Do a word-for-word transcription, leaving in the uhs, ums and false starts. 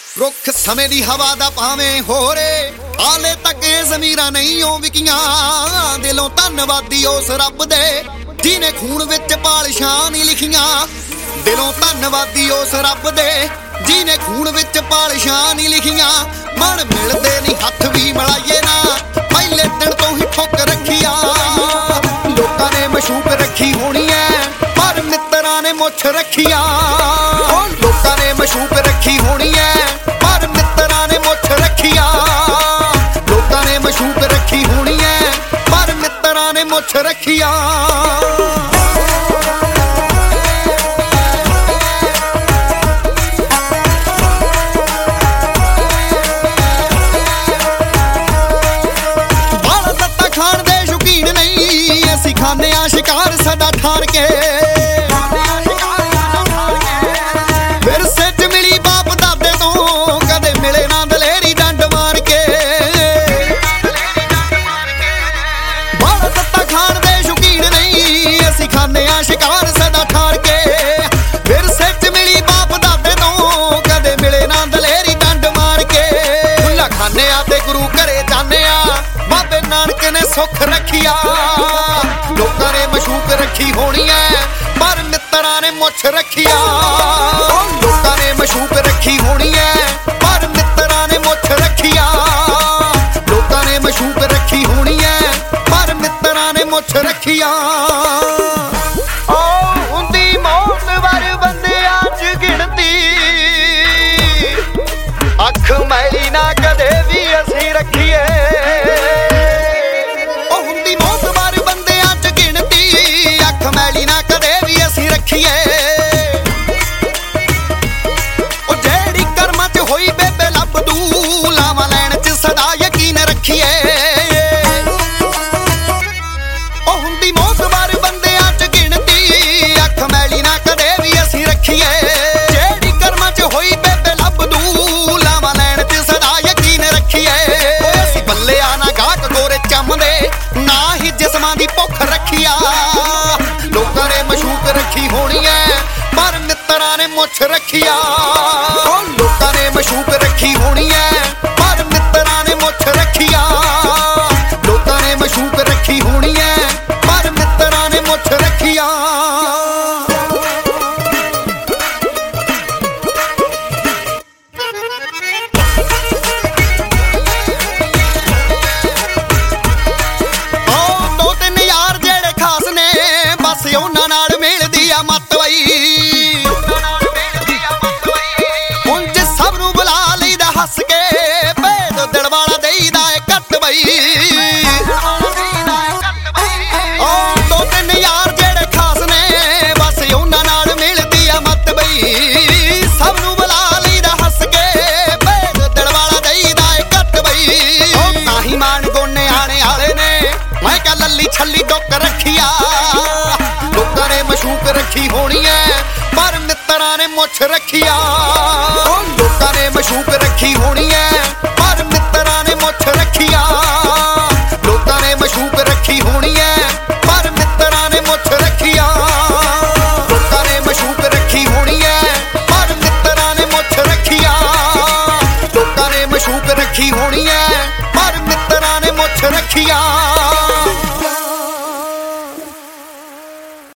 रुख समय दी हवा दा भावें होरे हाले तक ये ज़मीरां नहीं ओ विकियां दिलों धन्नवादी उस रब दे जिन्हें खून विच पालिशां नहीं लिखियां दिलों धन्नवादी उस रब दे जिन्हें खून विच पालिशां नहीं लिखियां मन मिलदे नहीं हथ भी मिलाइए ना पहले दिन तो ही ठोक रखिया लोकां ने मशूक रखी होनी है पर मित्रां ने मुछ रखिया लोकां ने मशूक रखी होनी है पर मित्रां ने मुछ रखिया लोकां ने मशूक रखी होनी है पर मित्रां ने मुछ रखिया खाने शिकार सदा ठार के फिर सिट मिली बाप दादे तो कदे मिले ना दलेरी डंड मार के बाल तत्ता खान दे शौकीन नहीं असी खाने शिकार सदा ठार के फिर सिट मिली बाप दादे तो कदे मिले ना दलेरी डंड मार के खुला खाने आते गुरु घरे जाने बाबे नानक ने सुख रखिया लोकां ने मशूक रखी होनी है पर मित्रां ने मुछ रखिया लोकां ने मशूक रखी होनी है पर मित्रां ने मुछ रखिया लोकां ने मशूक रखी होनी है पर मित्रां ने मुछ रखिया हुंदी मौत वर बंदियां च गिणती अख मैली ना कदे भी असीं रखीए मैली ना कदे भी असीं रखीए ओ जेड़ी कर्मां च होई बेबे लभदू लावां लैण च सदा यकीन रखीए ओ हुंदी मौत बार बंदियां च गिणती अख मैली ना कदे भी असीं रखीए जेड़ी कर्मां च होई बेबे लभदू लावां लैण च सदा यकीन रखीए ओ असीं बल्लिया ना गाहक गोरे चमदे ना ही जिस्मां दी भुख रखिया लोकां ने मशूक रखी होनी है पर मित्रां ने मुछ रखिया लोकां ने मशूक रखी होनी है पर मित्रां ने मुछ रखिया लोकां ने मशूक रखी होनी है पर मित्रां ने मुछ रखिया उन्हां नाल मिलदी आ मत वई उंज सब नूं बुला लईदा हस के भेद दिल वाला देईदा ए कट बई ओ दो तीन यार जेड़े खास ने बस उन्हां नाल मिलदी आ मत बई सब नूं बुला लईदा हस के भेद दिल वाला देईदा ए कट बई ओ ताही मान गोने आने वाले ने मैं क्या लल्ली छल्ली डुक रखिया लोकां ने मशूक रखी होनी है पर मित्रां ने मुछ रखिया लोकां ने मशूक रखी होनी है